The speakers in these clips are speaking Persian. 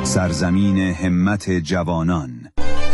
سرزمین همت جوانان.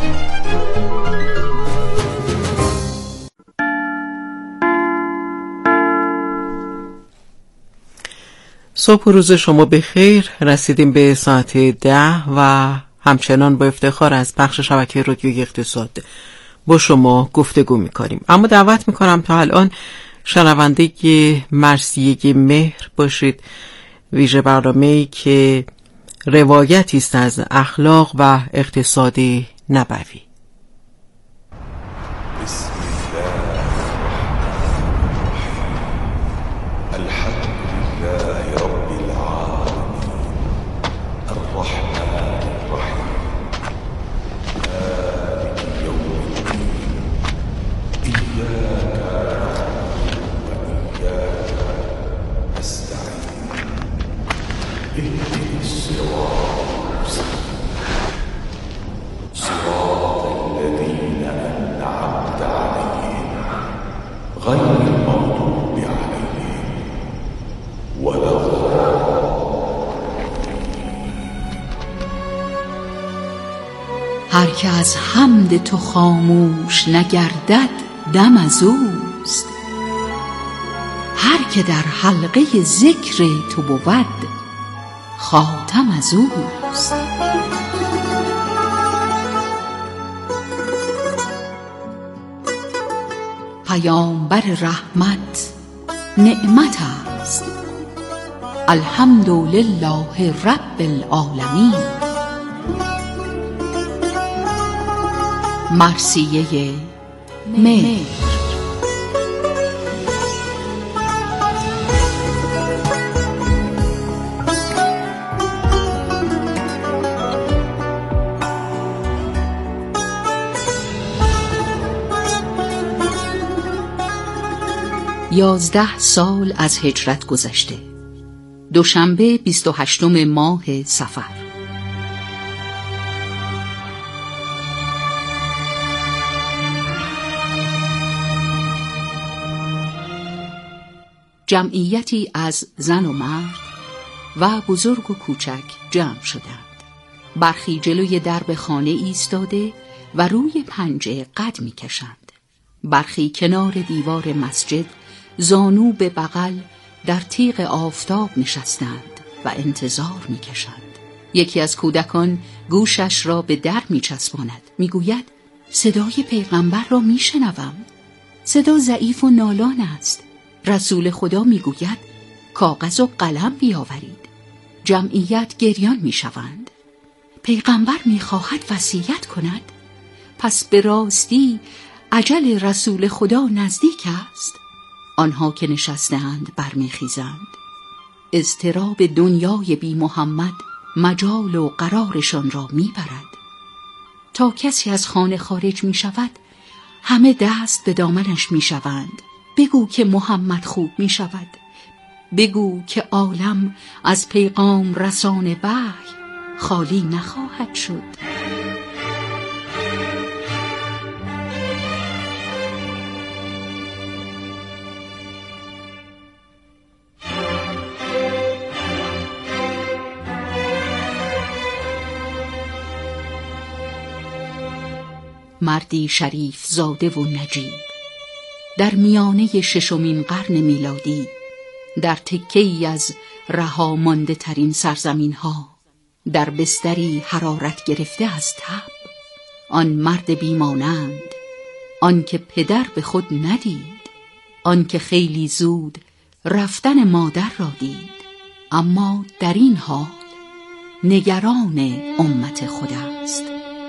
صبح و روز شما بخیر. رسیدیم به ساعت 10 و همچنان با افتخار از بخش شبکه رادیوی اقتصاد با شما گفتگو می‌کنیم. اما دعوت می‌کنم تا الان شنونده مرثیه مهر باشید، ویژه برنامه‌ای که روایتی است از اخلاق و اقتصاد نبوی. هر که از حمد تو خاموش نگردد دم از اوست، هر که در حلقه ذکر تو بود خاتم از اوست. پیامبر رحمت نعمت است، الحمدلله رب العالمین. مرثیه مهر. یازده سال از هجرت گذشته. دوشنبه 28 ماه صفر. جمعیتی از زن و مرد و بزرگ و کوچک جمع شدند. برخی جلوی درب خانه ایستاده و روی پنجه قد می کشند. برخی کنار دیوار مسجد زانو به بغل در تیغ آفتاب نشستند و انتظار می کشند. یکی از کودکان گوشش را به در می چسباند. می گوید صدای پیغمبر را می شنوم. صدا ضعیف و نالان است. رسول خدا می گوید کاغذ و قلم بیاورید. جمعیت گریان می شوند. پیغمبر می خواهد وصیت کند. پس به راستی اجل رسول خدا نزدیک است. آنها که نشستند برمی خیزند. اضطراب دنیای بی محمد مجال و قرارشان را می برد. تا کسی از خانه خارج می شود همه دست به دامنش می شوند. بگو که محمد خوب می شود. بگو که عالم از پیغام رسان وحی خالی نخواهد شد. مردی شریف زاده و نجیب در میانه 6 قرن میلادی در تکه‌ای از رها مانده ترین سرزمین ها در بستری حرارت گرفته از تب، آن مرد بیمانند، آن که پدر به خود ندید، آن که خیلی زود رفتن مادر را دید، اما در این حال نگران امت خود است.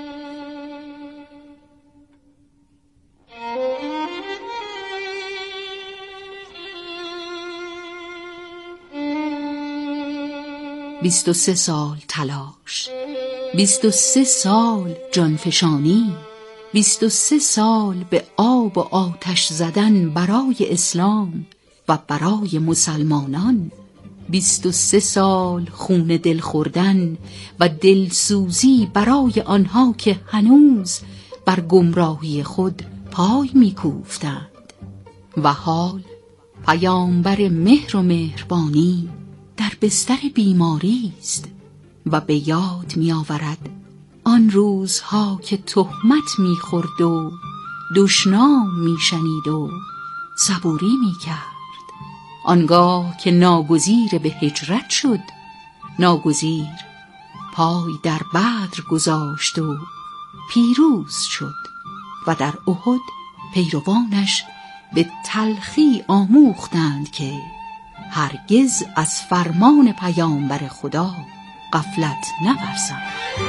بیست و 23 سال تلاش، 23 سال جانفشانی، 23 سال به آب و آتش زدن برای اسلام و برای مسلمانان، 23 سال خون دل خوردن و دلسوزی برای آنها که هنوز بر گمراهی خود پای می‌کوفتند. و حال پیامبر مهر و مهربانی در بستر بیماری است. و به یاد می آورد آن روزها که تهمت می خورد و دشنام می شنید و صبوری می کرد. آنگاه که ناگزیر به هجرت شد، ناگزیر پای در بدر گذاشت و پیروز شد و در احد پیروانش به تلخی آموختند که هرگز از فرمان پیامبر خدا غفلت نورزند.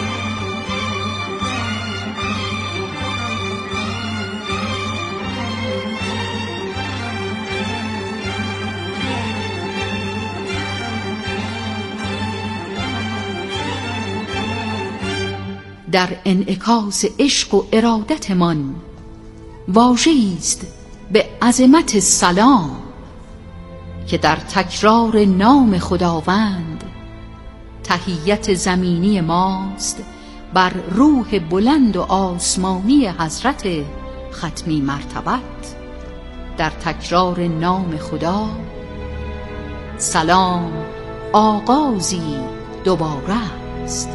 در انعکاس عشق و ارادتمان واژه‌ای است به عظمت سلام که در تکرار نام خداوند تحیت زمینی ماست بر روح بلند و آسمانی حضرت ختمی مرتبت. در تکرار نام خدا سلام آغازی دوباره است.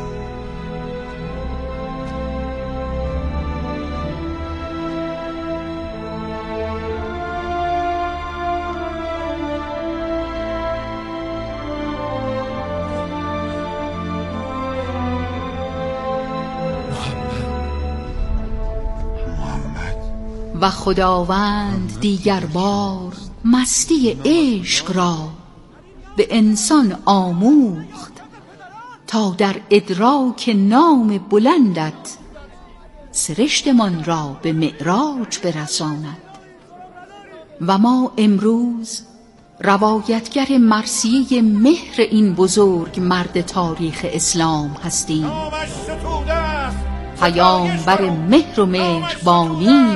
و خداوند دیگر بار مستی عشق را به انسان آموخت تا در ادراک نام بلندت سرشتمان را به معراج برساند. و ما امروز روایتگر مرثیه مهر این بزرگ مرد تاریخ اسلام هستیم. پیامبر مهر و مهربانی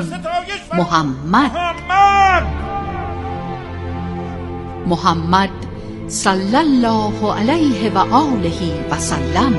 محمد صلی الله علیه و آله و سلم.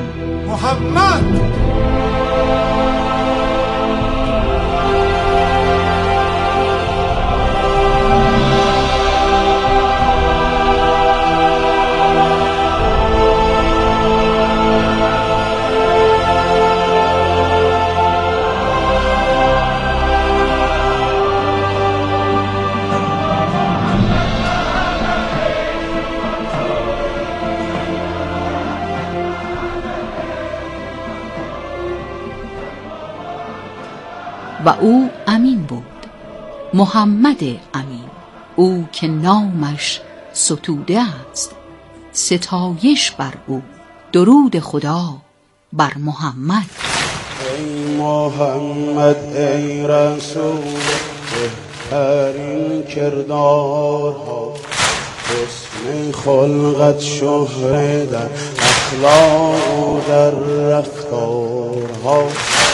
و او امین بود، محمد امین، او که نامش ستوده است. ستایش بر او، درود خدا بر محمد. ای محمد ای رسول بهترین کردارها، حسن خلقت شهره در اخلاق و در رفتارها،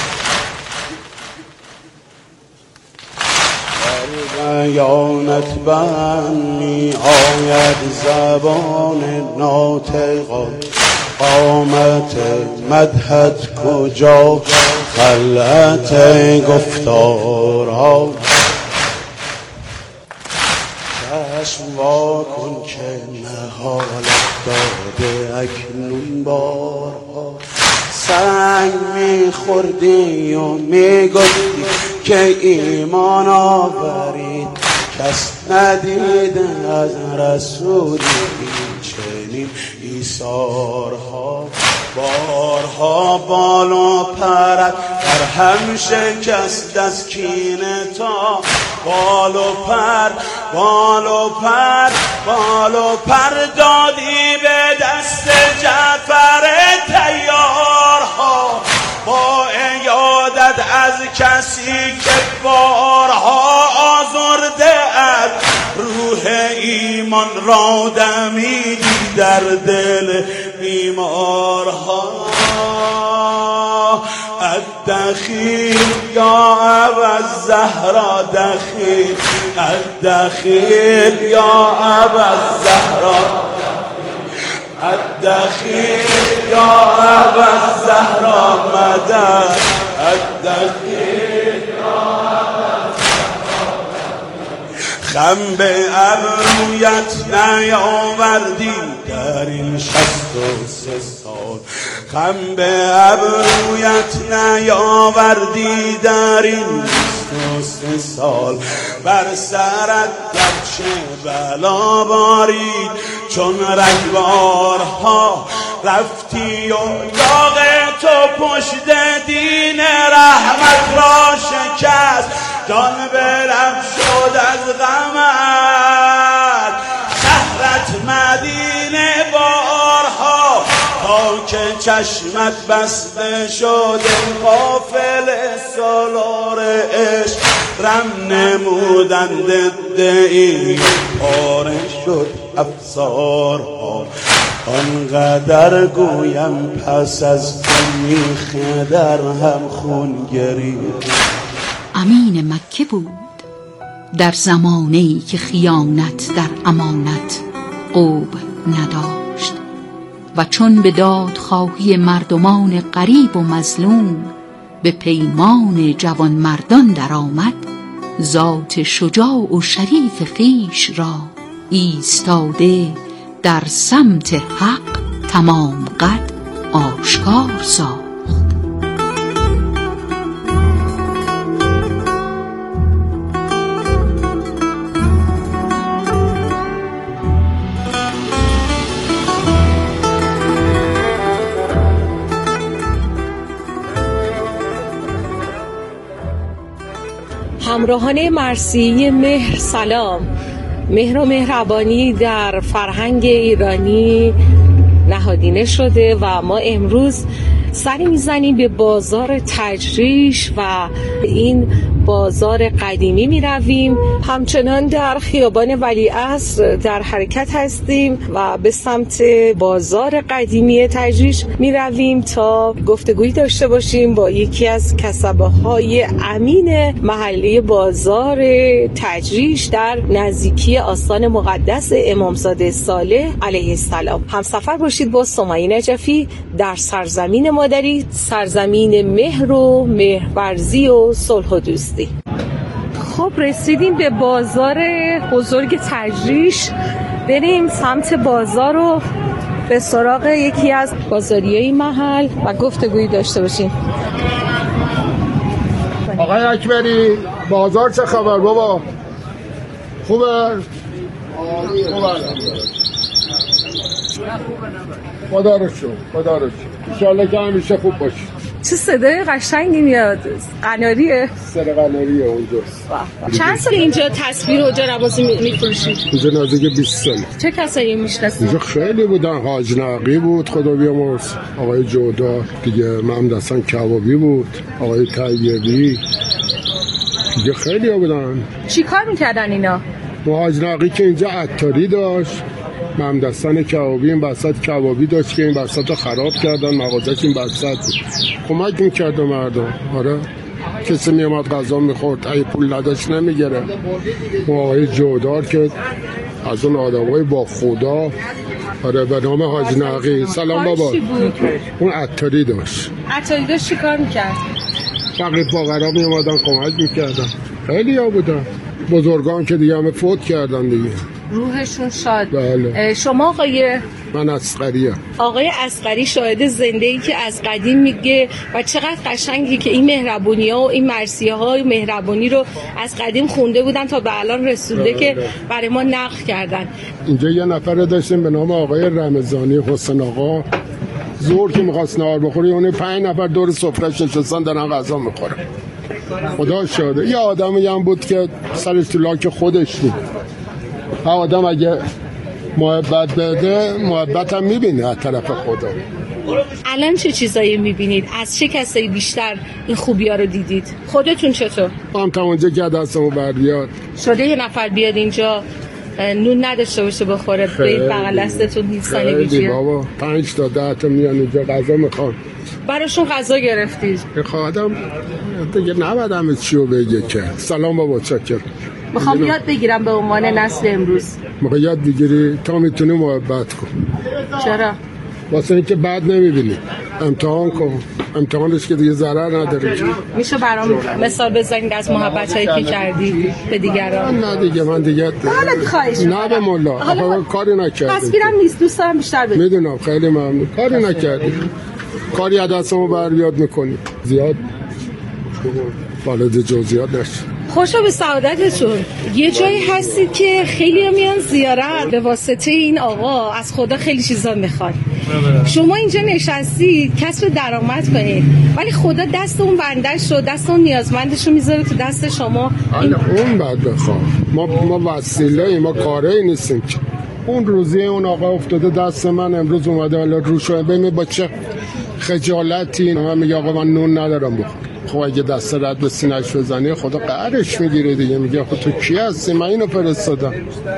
بیانت بند می آید زبان ناطقان، قامت مدحت کجا خلعت گفتارها. چشم وا کن که نهالت داده اکنون بارها، سنگ میخوردی و میگفتی که ایمان آورید، کس ندیده از رسولی این چنین ایثارها. بارها بال و پرت در هم شکست از کینه تا بال و پر دادی به دست جعفر تیارها. با ایادت از کسی که بارها آزرده از روح ایمان را دمیدی در دل بیمارها. الدخیل یا ابا الزهرا دخیل، الدخیل یا ابا الزهرا، الدخیل یا ابا الزهرا مدد، الدخیل یا ابا الزهرا. خم به ابرویت نیاوردی در این 63 سال، خم به ابرویت نیاوردی در این 23 سال، بر سرت گرچه بلا بارید چون رگبارها رفتی و داغ تو پشت دین رحمت را شکست، جان به لب شد از غمت شهرت مدینه بارها، تا که چشمت بسته شد غافل سالار عشق رم نمودند ادعی پاره شد افسارها. آنقدر گویم پس از تو میخه در هم خون گرید. امین مکه بود در زمانه‌ای که خیانت در امانت قوب نداشت و چون به دادخواهی مردمان غریب و مظلوم به پیمان جوان مردان در آمد، ذات شجاع و شریف خویش را ایستاده در سمت حق تمام قد آشکار ساخت. همراهان مرثیه مهر سلام. مهر و مهربانی در فرهنگ ایرانی نهادینه شده و ما امروز سری میزنیم به بازار تجریش و این بازار قدیمی می رویم. همچنان در خیابان ولیعصر در حرکت هستیم و به سمت بازار قدیمی تجریش می رویم تا گفتگویی داشته باشیم با یکی از کسبه های امین محله بازار تجریش در نزدیکی آستان مقدس امامزاده صالح علیه السلام. همسفر باشید با سمیه نجفی در سرزمین مادری، سرزمین مهر و مهرورزی و صلح و دوستی. خب رسیدیم به بازار بزرگ تجریش. بریم سمت بازار رو به سراغ یکی از بازاریای محل و گفتگویی داشته باشیم. آقای اکبری، بازار چه خبر بابا؟ خوبه؟ خدا رو شکر، خدا رو شکر. انشالله که همیشه خوب باشی. چه صدای قشنگی میاد. قناریه؟ سر قناریه اونجاست. چند سال اینجا تصویر و جربازی میفروشید؟ اینجا نزدیک 20 سال. چه کسایی میشناسید؟ اینجا خیلی بودن. حاج نقی بود خدا بیامرز، آقای جودا دیگه، محمد حسن کبابی بود، آقای طیبی دیگه، خیلی ها بودن. چی کار میکردن اینا؟ حاج نقی که اینجا عطاری داشت، محمد حسن کبابی این وسط کبابی داشت که این وسط رو خراب کردن، مغازش این وسط بود. کمک میکرد مردم. آره، کسی میامد غذا میخورد، اگه پول نداشت نمیگره. آقای جودار که از اون آدمای با خدا، آره، به نام حاج نقی. سلام بابا. اون عطاری داشت. عطاری داشت چی کار میکرد؟ فقیر فقرا میامدن کمک میکردن. خیلی ها بودن. بزرگان که دیگه همه فوت کردن دیگه، روحشون شاد. بله. شما آقای؟ من اصغریه. آقای اصغری شاهد زنده‌ای که از قدیم میگه و چقدر قشنگی که این مهربونی‌ها و این مرثیه‌های مهربونی رو از قدیم خونده بودن تا به الان رسونده. بله. که برای ما نقل کردن. اینجا یه نفر داشتیم به نام آقای رمضانی حسین آقا. زور که می‌خواست نهار بخوره، اون 5 نفر دور سفره‌اش نشستن دارن غذا می‌خورن. خدا شاده. یه آدمی هم بود که سرش تو لاک خودش بود. آدم اگه محبت بده، محبت هم میبینه از طرف خدا. الان چه چیزایی میبینید؟ از چه کسایی بیشتر این خوبی ها رو دیدید؟ خودتون چطور؟ هم تا اونجا که دستمو بر بیاد شده یه نفر بیاد اینجا نون نداشته باشه بخوره، به بغل دستتون نیستانی بیجیه؟ بابا 5 تا 10 تا میان اینجا غذا میخوان. براشون غذا گرفتید؟ خواهدم دیگه نبادم چیو بگه که. سلام بابا، چکر. میخوام یاد بگیرم به عنوان نسل امروز. میخوای یاد بگیری تا میتونی محبت کن. چرا؟ واسه اینکه بعد نمیبینی. امتحان کن. امتحانش که دیگه ضرر نداره. میشه برام مثال بزنید از محبتایی که کردی به دیگران؟ نه دیگه، من دیگه نه به مولا کاری نکردم. تصویرم نیست، دوست دارم بیشتر بگم. میدونم، خیلی ممنون. کاری نکردی. کاری از دستمون بر بیاد میکنیم. زیاد وارد جزئیات نشید. خوشا به سعادتتون. یه جایی هستید که خیلی میان زیارت به واسطه این آقا، از خدا خیلی چیزا میخواد. شما اینجا نشستید کسب درآمد کنید، ولی خدا دست اون بندش رو، دست اون نیازمندش رو میذاره تو دست شما. اون بعد بخواه ما وسیله، ما کاری نیستیم که اون روزی اون آقا افتاده دست من، امروز اومده حالا روشو ببین با چه خجالتی من میگه آقا من نون ندارم بخورم. خب اگه دست رد به سینه‌اش بزنی خدا قهرش میگیره دیگه. میگه خب تو کی هستی؟ من اینو فرستادم.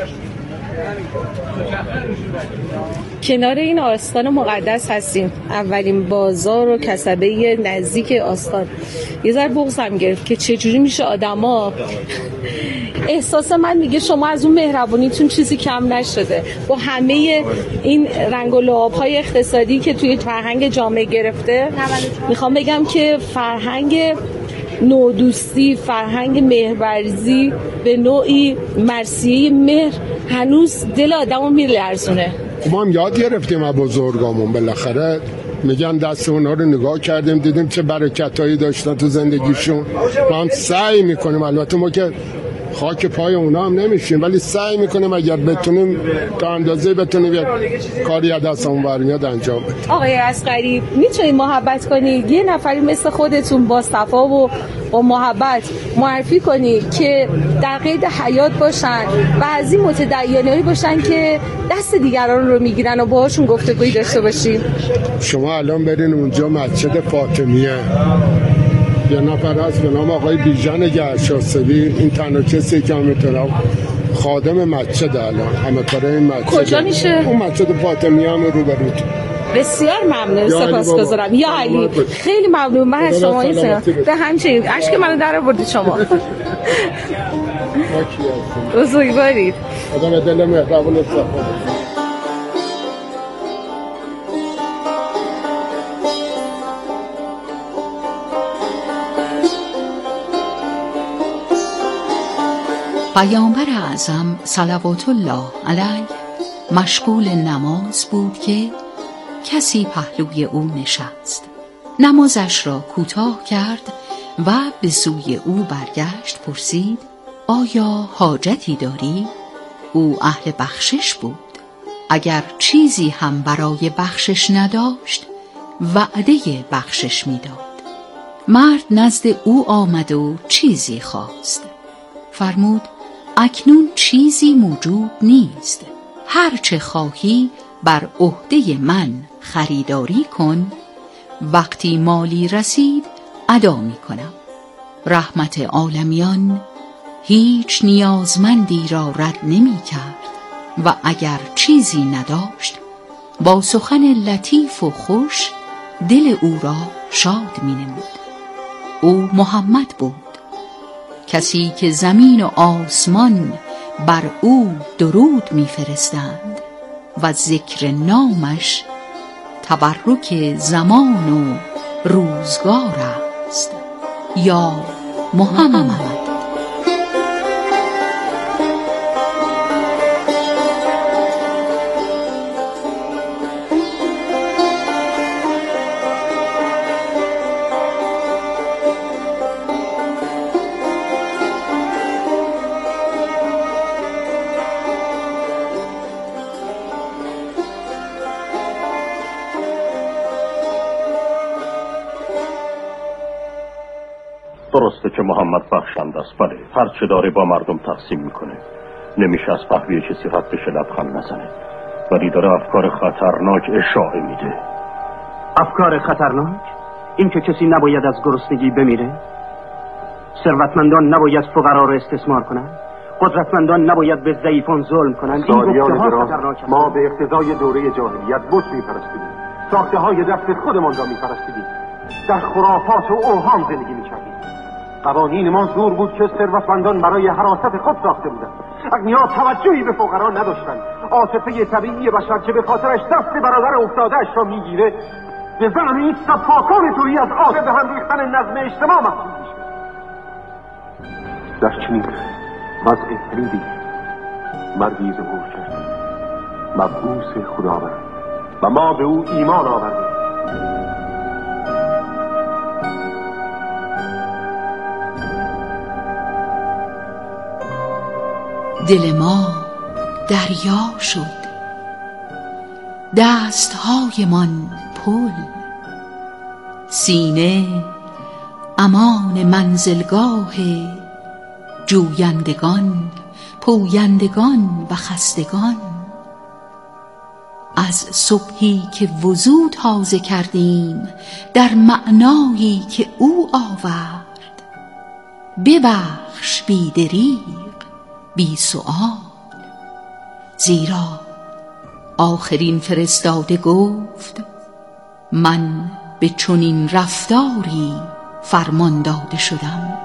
کنار این آستان مقدس هستیم، اولین بازار و کسبه نزدیک آستان. یه ذره بغضم گرفت که چجوری میشه آدما احساس من میگه شما از اون مهربونیتون چیزی کم نشده. با همه این رنگ و لعاب‌های اقتصادی که توی فرهنگ جامعه گرفته، میخوام بگم که فرهنگ نودوستی، فرهنگ مهرورزی، به نوعی مرثیه مهر هنوز دل آدمو میلرزونه. ما هم یاد گرفتیم از بزرگامون، بالاخره میگن دست اونا رو نگاه کردیم دیدیم چه برکتایی داشتن تو زندگیشون. ما هم سعی میکنیم، البته ما که خاک پای اونا هم نمیشیم، ولی سعی میکنیم اگر بتونیم تا اندازه بتونیم کاری از دستمون برمیاد انجام بدیم. آقای اصغری میتونید محبت کنید یه نفری مثل خودتون با صفا و با محبت معرفی کنید که در قید حیات باشن و از این متدینایی باشن که دست دیگران رو میگیرن و باهاشون گفتگویی داشته باشیم؟ شما الان برین اونجا مسجد فاطمیه، یه نفر هست به نام آقای بیژن گرشاسبی، این تنها کسی که میتونه خادم مسجد الان همه کاره این مسجد. کجا میشه؟ اون مسجد فاطمیه هم روبروت. بسیار ممنون، سپاسگزارم یا علی. خیلی ممنون، من از شما به همچنین اشک منو در آوردید شما. بزرگوارید. آدم دل مهربون است. پیامبر اعظم صلوات الله علیه مشغول نماز بود که کسی پهلوی او نشست. نمازش را کوتاه کرد و به سوی او برگشت، پرسید آیا حاجتی داری؟ او اهل بخشش بود. اگر چیزی هم برای بخشش نداشت وعده بخشش میداد. مرد نزد او آمد و چیزی خواست. فرمود اکنون چیزی موجود نیست، هر چه خواهی بر عهده من خریداری کن، وقتی مالی رسید ادا می کنم. رحمت عالمیان هیچ نیازمندی را رد نمی کرد و اگر چیزی نداشت با سخن لطیف و خوش دل او را شاد می نمود. او محمد بود، کسی که زمین و آسمان بر او درود می‌فرستند و ذکر نامش تبرک زمان و روزگار است. یا محمد. درسته که محمد بخشنده است، بله، هر چه داره با مردم تقسیم میکنه، نمیشه از پهلوی کسی رد بشه لبخند نزنه، ولی داره افکار خطرناک اشاعه میده. افکار خطرناک؟ این که کسی نباید از گرسنگی بمیره، ثروتمندان نباید فقرا رو استثمار کنن، قدرتمندان نباید به ضعیفان ظلم کنن. این گفته‌ها خطرناک است. ما به اقتضای دوره جاهلیت بت می‌پرستیدیم، ساخته‌های دست خودمان را می‌پرستیدیم، در خرافات و اوهام زندگی می‌کردیم. قوانین ما زور بود که ثروتمندان برای حراست خود ساخته بودند. اغنیا توجهی به فقرا نداشتند. عاطفه طبیعی بشر که به خاطرش دست برادر افتاده‌اش را میگیره، به زعم این سفاکان تویی از آب به هم ریختن نظم اجتماع محسوب میشه. در چنین وضع فریدی مردی ظهور کرد، مبعوث خداوند، و ما به او ایمان آوردیم. دل ما دریا شد، دستهایمان پل، سینه امان منزلگاه جویندگان، پویندگان و خستگان. از صبحی که وضو تازه کردیم در معنایی که او آورد، ببخش بی دریغ بی سؤال، زیرا آخرین فرستاده گفت من به چنین رفتاری فرمان داده شدم.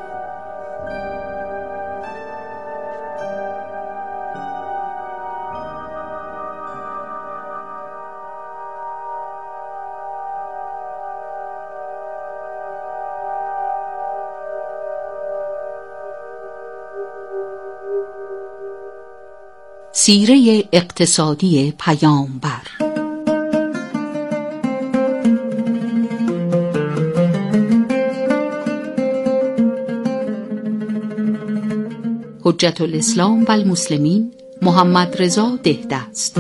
سیره اقتصادی پیامبر. حجت الاسلام و المسلمین محمد رضا دهدست.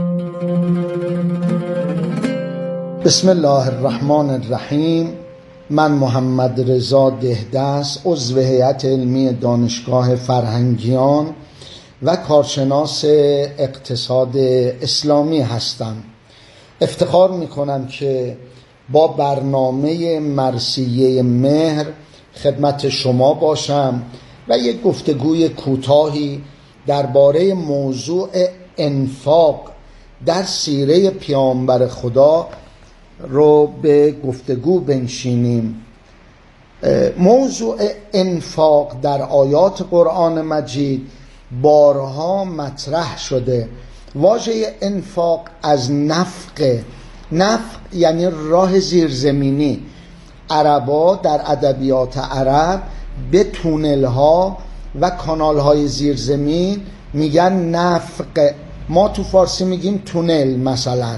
بسم الله الرحمن الرحیم. من محمد رضا دهدست، عضو هیئت علمی دانشگاه فرهنگیان و کارشناس اقتصاد اسلامی هستم. افتخار میکنم که با برنامه مرثیه مهر خدمت شما باشم و یک گفتگوی کوتاهی درباره موضوع انفاق در سیره پیامبر خدا رو به گفتگو بنشینیم. موضوع انفاق در آیات قرآن مجید بارها مطرح شده. واژه انفاق از نفق یعنی راه زیرزمینی. عربا در ادبیات عرب به تونل ها و کانال های زیرزمین میگن نفق. ما تو فارسی میگیم تونل مثلا.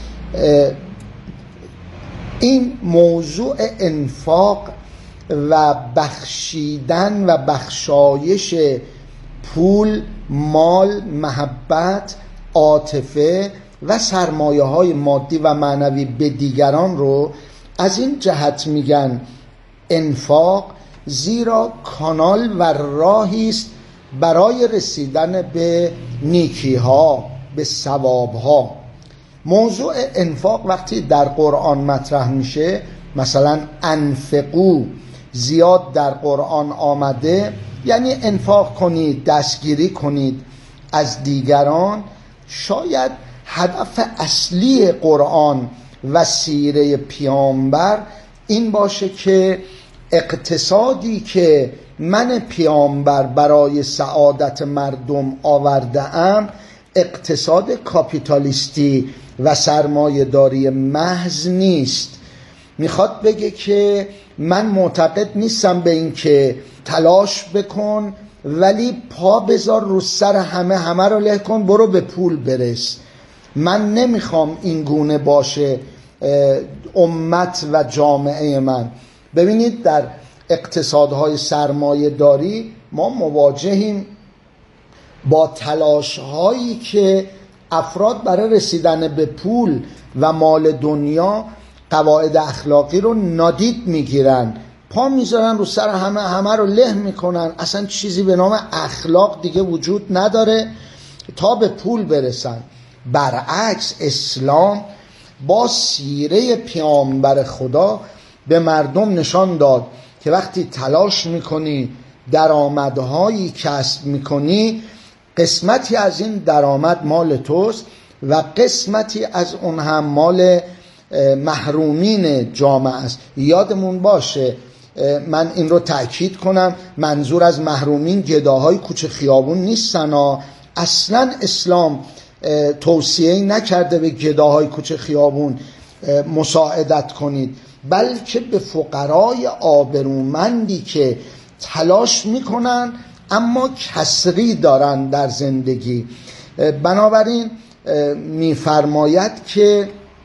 این موضوع انفاق و بخشیدن و بخشایش پول، مال، محبت، عاطفه و سرمایه های مادی و معنوی به دیگران رو از این جهت میگن انفاق، زیرا کانال و راهی است برای رسیدن به نیکی ها، به ثواب ها. موضوع انفاق وقتی در قرآن مطرح میشه، مثلا انفقو زیاد در قرآن آمده، یعنی انفاق کنید، دستگیری کنید از دیگران. شاید هدف اصلی قرآن و سیره پیامبر این باشه که اقتصادی که من پیامبر برای سعادت مردم آورده ام اقتصاد کاپیتالیستی و سرمایه‌داری محض نیست. میخواد بگه که من معتقد نیستم به این که تلاش بکن ولی پا بذار رو سر همه رو له کن برو به پول برس. من نمیخوام این گونه باشه امت و جامعه من. ببینید در اقتصادهای سرمایه داری ما مواجهیم با تلاش هایی که افراد برای رسیدن به پول و مال دنیا قواعد اخلاقی رو نادید میگیرن، پا میذارن رو سر همه رو له میکنن. اصلا چیزی به نام اخلاق دیگه وجود نداره تا به پول برسن. برعکس اسلام با سیره پیامبر خدا به مردم نشان داد که وقتی تلاش میکنی، درآمدهایی کسب میکنی، قسمتی از این درآمد مال توست و قسمتی از اون هم مال محرومین جامعه است. یادمون باشه، من این رو تأکید کنم، منظور از محرومین گداهای کوچه خیابون نیستن. اصلا اسلام توصیه نکرده به گداهای کوچه خیابون مساعدت کنید، بلکه به فقرای آبرومندی که تلاش میکنن اما کسری دارن در زندگی. بنابراین میفرماید که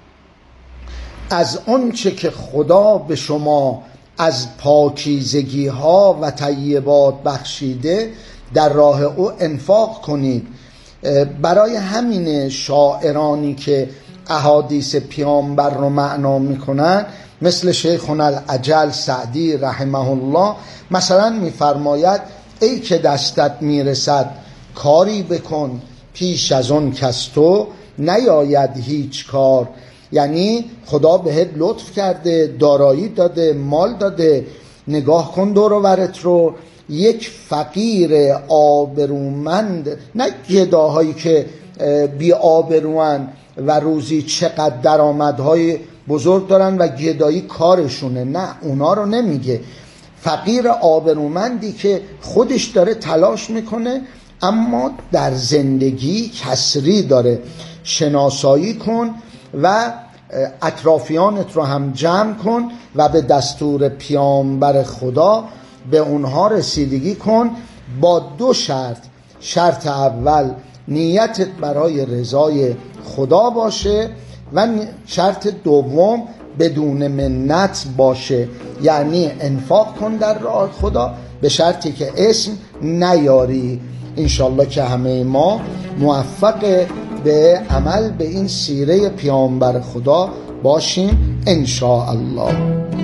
از آنچه که خدا به شما از پاکیزگی ها و طیبات بخشیده در راه او انفاق کنید. برای همین شاعرانی که احادیث پیامبر رو معنا میکنن مثل شیخنا العجل سعدی رحمه الله مثلا میفرماید ای که دستت میرسد کاری بکن، پیش از اون کس تو نیاید هیچ کار. یعنی خدا بهت لطف کرده، دارایی داده، مال داده، نگاه کن دور و برت رو. یک فقیر آبرومند، نه گداهایی که بی آبروان و روزی چقدر درآمدهای بزرگ دارن و گدایی کارشونه، نه اونا رو نمیگه. فقیر آبرومندی که خودش داره تلاش میکنه اما در زندگی کسری داره. شناسایی کن و اطرافیانت رو هم جمع کن و به دستور پیامبر خدا به اونها رسیدگی کن با 2 شرط. شرط اول نیتت برای رضای خدا باشه و شرط دوم بدون منت باشه، یعنی انفاق کن در راه خدا به شرطی که اسم نیاری. انشالله که همه ما موفق به عمل به این سیره پیامبر خدا باشیم انشاءالله.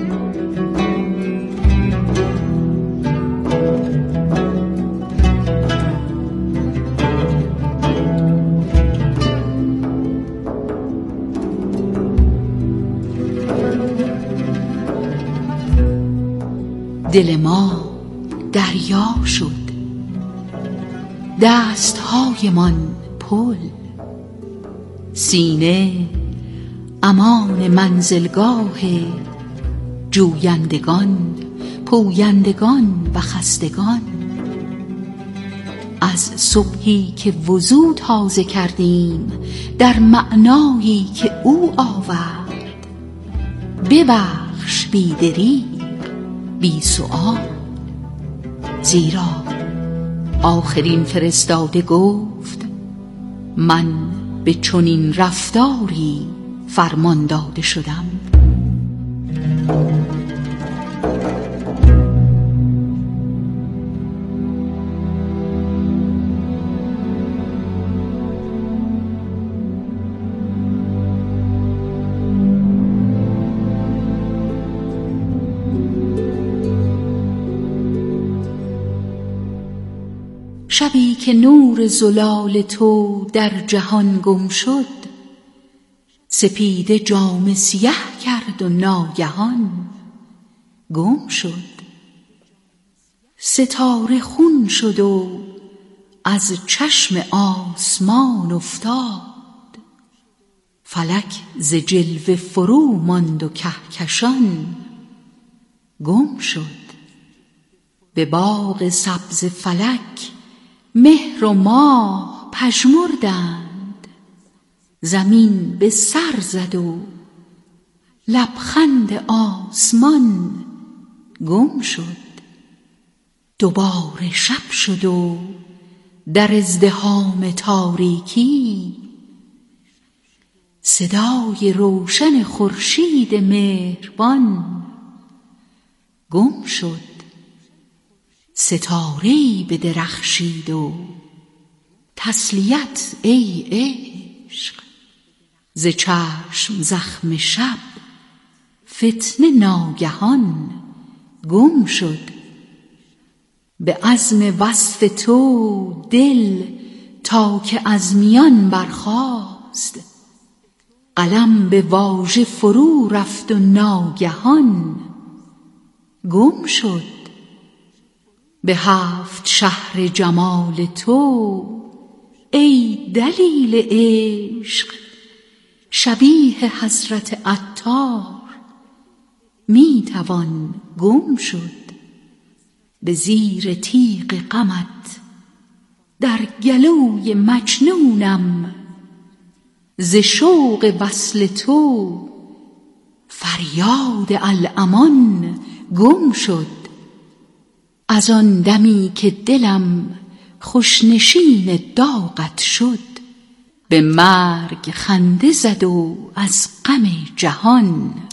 دل ما دریا شد، دستهایمان پل، سینه امان منزلگاه جویندگان، پویندگان و خستگان. از صبحی که وضو تازه کردیم در معنایی که او آورد، ببخش بی دریغ بی سؤال، زیرا آخرین فرستاده گفت من به چنین رفتاری فرمان داده شدم. شبی که نور زلال تو در جهان گم شد، سپیده جامه سیه کرد و ناگهان گم شد. ستاره خون شد و از چشم آسمان افتاد، فلک ز جلوه فرو ماند و کهکشان گم شد. به باغ سبز فلک مهر و ماه پژمردند، زمین به سر زد و لبخند آسمان گم شد. دوباره شب شد و در ازدحام تاریکی صدای روشن خورشید مهربان گم شد. ستاره‌ای بدرخشید و تسلیت ای عشق، ز چشم زخم شب فتنه ناگهان گم شد. به عزم وصف تو دل تا که از میان برخاست، قلم به واژه فرو رفت و ناگهان گم شد. به 7 شهر جمال تو ای دلیل عشق، شبیه حضرت عطار می توان گم شد. به زیر تیغ غمت در گلوی مجنونم، ز شوق وصل تو فریاد الامان گم شد. از آن دمی که دلم خوشنشین داغت شد، به مرگ خنده زد و از غم جهان